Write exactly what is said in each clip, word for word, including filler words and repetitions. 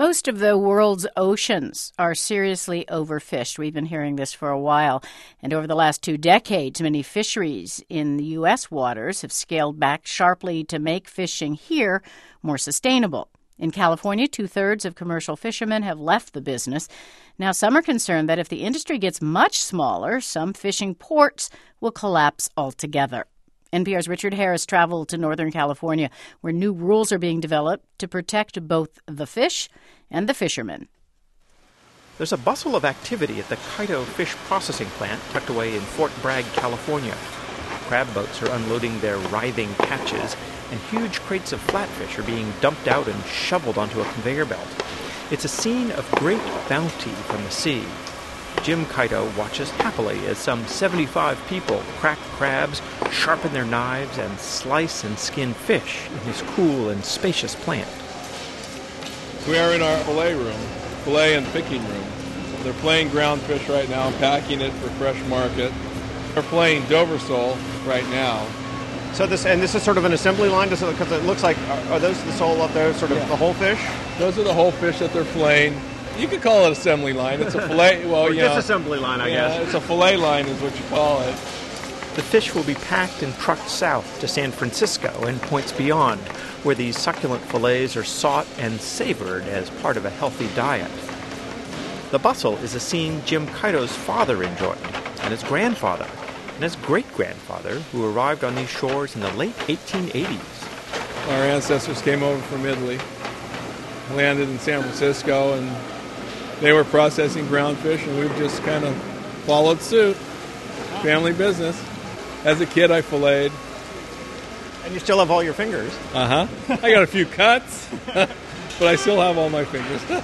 Most of the world's oceans are seriously overfished. We've been hearing this for a while. And over the last two decades, many fisheries in the U S waters have scaled back sharply to make fishing here more sustainable. In California, two-thirds of commercial fishermen have left the business. Now, some are concerned that if the industry gets much smaller, some fishing ports will collapse altogether. N P R's Richard Harris traveled to Northern California, where new rules are being developed to protect both the fish and the fishermen. There's a bustle of activity at the Kaido Fish Processing Plant tucked away in Fort Bragg, California. Crab boats are unloading their writhing catches, and huge crates of flatfish are being dumped out and shoveled onto a conveyor belt. It's a scene of great bounty from the sea. Jim Kaido watches happily as some seventy-five people crack crabs, sharpen their knives, and slice and skin fish in his cool and spacious plant. We are in our fillet room, fillet and picking room. They're playing ground fish right now, packing it for fresh market. They're playing Dover sole right now. So this, and this is sort of an assembly line, because it, it looks like, are, are those the sole up there, sort of yeah. the whole fish? Those are the whole fish that they're filleting. You could call it assembly line. It's a fillet. Well, or you know, disassembly line, I yeah, guess. It's a fillet line, is what you call it. The fish will be packed and trucked south to San Francisco and points beyond, where these succulent fillets are sought and savored as part of a healthy diet. The bustle is a scene Jim Kaido's father enjoyed, and his grandfather, and his great-grandfather, who arrived on these shores in the late eighteen eighties. Our ancestors came over from Italy, landed in San Francisco, and they were processing ground fish, and we've just kind of followed suit. Family business. As a kid, I filleted. And you still have all your fingers. Uh-huh. I got a few cuts, but I still have all my fingers.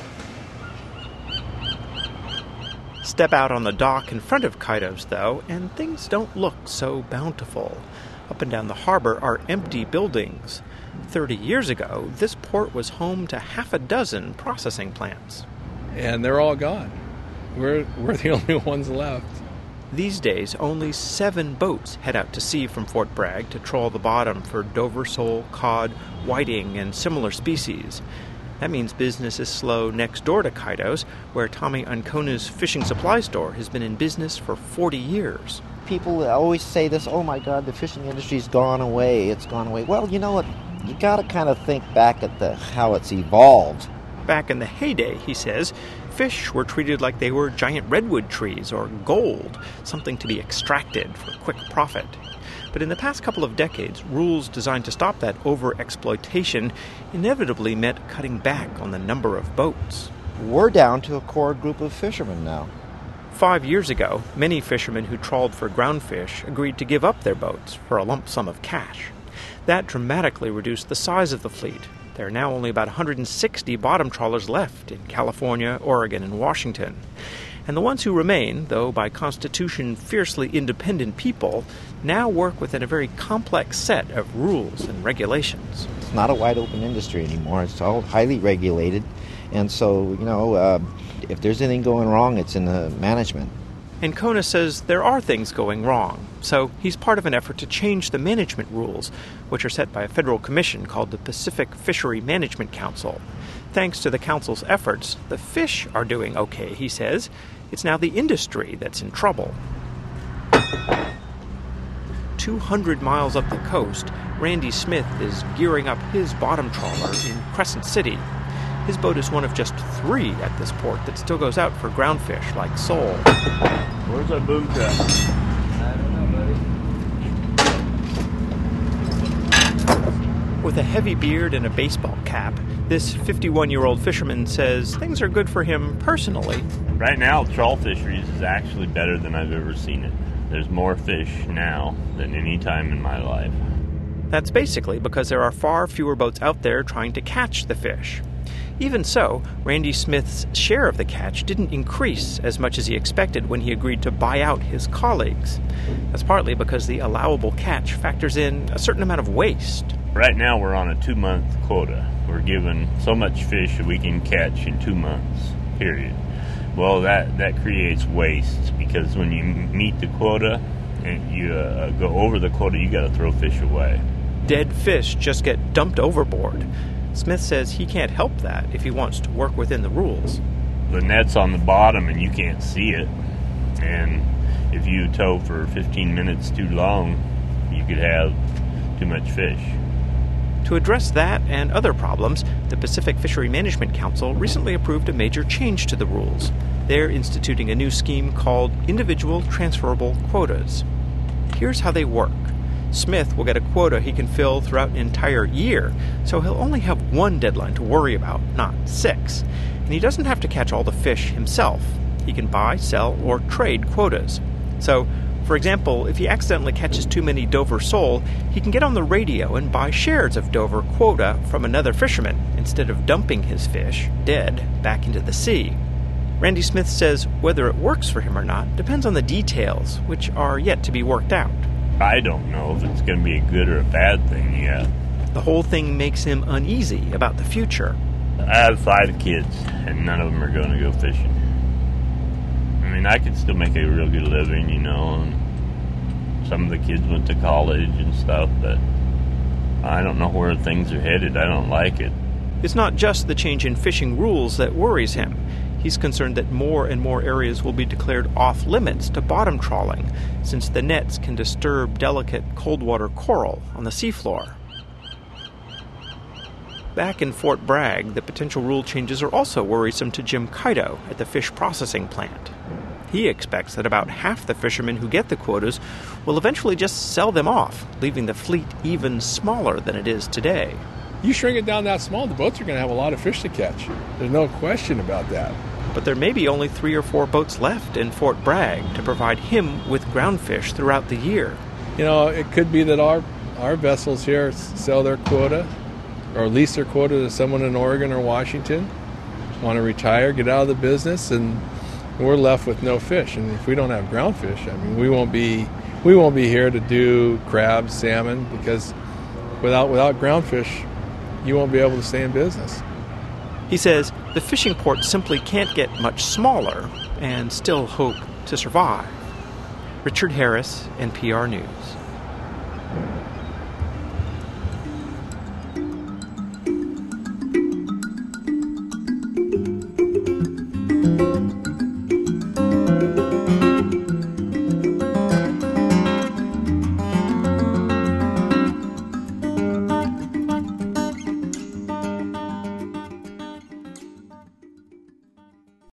Step out on the dock in front of Kaido's, though, and things don't look so bountiful. Up and down the harbor are empty buildings. Thirty years ago, this port was home to half a dozen processing plants. And they're all gone. We're, we're the only ones left. These days, only seven boats head out to sea from Fort Bragg to trawl the bottom for Dover sole, cod, whiting, and similar species. That means business is slow next door to Kaido's, where Tommy Anconu's fishing supply store has been in business for forty years. People always say this, oh my God, the fishing industry's gone away, it's gone away. Well, you know what, you gotta kind of think back at the how it's evolved. Back in the heyday, he says, fish were treated like they were giant redwood trees or gold, something to be extracted for quick profit. But in the past couple of decades, rules designed to stop that over-exploitation inevitably meant cutting back on the number of boats. We're down to a core group of fishermen now. Five years ago, many fishermen who trawled for groundfish agreed to give up their boats for a lump sum of cash. That dramatically reduced the size of the fleet. There are now only about one hundred sixty bottom trawlers left in California, Oregon, and Washington. And the ones who remain, though by constitution fiercely independent people, now work within a very complex set of rules and regulations. It's not a wide-open industry anymore. It's all highly regulated. And so, you know, uh, if there's anything going wrong, it's in the management. Ancona says there are things going wrong, so he's part of an effort to change the management rules, which are set by a federal commission called the Pacific Fishery Management Council. Thanks to the council's efforts, the fish are doing okay, he says. It's now the industry that's in trouble. two hundred miles up the coast, Randy Smith is gearing up his bottom trawler in Crescent City. His boat is one of just three at this port that still goes out for groundfish like sole. Where's our boom truck? I don't know, buddy. With a heavy beard and a baseball cap, this fifty-one-year-old fisherman says things are good for him personally. Right now, trawl fisheries is actually better than I've ever seen it. There's more fish now than any time in my life. That's basically because there are far fewer boats out there trying to catch the fish. Even so, Randy Smith's share of the catch didn't increase as much as he expected when he agreed to buy out his colleagues. That's partly because the allowable catch factors in a certain amount of waste. Right now we're on a two-month quota. We're given so much fish that we can catch in two months, period. Well, that, that creates waste because when you meet the quota and you uh, go over the quota, you got to throw fish away. Dead fish just get dumped overboard. Smith says he can't help that if he wants to work within the rules. The net's on the bottom and you can't see it. And if you tow for fifteen minutes too long, you could have too much fish. To address that and other problems, the Pacific Fishery Management Council recently approved a major change to the rules. They're instituting a new scheme called Individual Transferable Quotas. Here's how they work. Smith will get a quota he can fill throughout an entire year, so he'll only have one deadline to worry about, not six. And he doesn't have to catch all the fish himself. He can buy, sell, or trade quotas. So, for example, if he accidentally catches too many Dover sole, he can get on the radio and buy shares of Dover quota from another fisherman instead of dumping his fish, dead, back into the sea. Randy Smith says whether it works for him or not depends on the details, which are yet to be worked out. I don't know if it's going to be a good or a bad thing yet. The whole thing makes him uneasy about the future. I have five kids, and none of them are going to go fishing. I mean, I could still make a real good living, you know, and some of the kids went to college and stuff, but I don't know where things are headed. I don't like it. It's not just the change in fishing rules that worries him. He's concerned that more and more areas will be declared off-limits to bottom trawling, since the nets can disturb delicate cold-water coral on the seafloor. Back in Fort Bragg, the potential rule changes are also worrisome to Jim Kaido at the fish processing plant. He expects that about half the fishermen who get the quotas will eventually just sell them off, leaving the fleet even smaller than it is today. You shrink it down that small, the boats are going to have a lot of fish to catch. There's no question about that. But there may be only three or four boats left in Fort Bragg to provide him with ground fish throughout the year. You know, it could be that our, our vessels here sell their quota or lease their quota to someone in Oregon or Washington, want to retire, get out of the business, and we're left with no fish. And if we don't have ground fish, I mean, we won't be we won't be here to do crabs, salmon, because without without ground fish, you won't be able to stay in business. He says the fishing port simply can't get much smaller and still hope to survive. Richard Harris, N P R News. Thank you.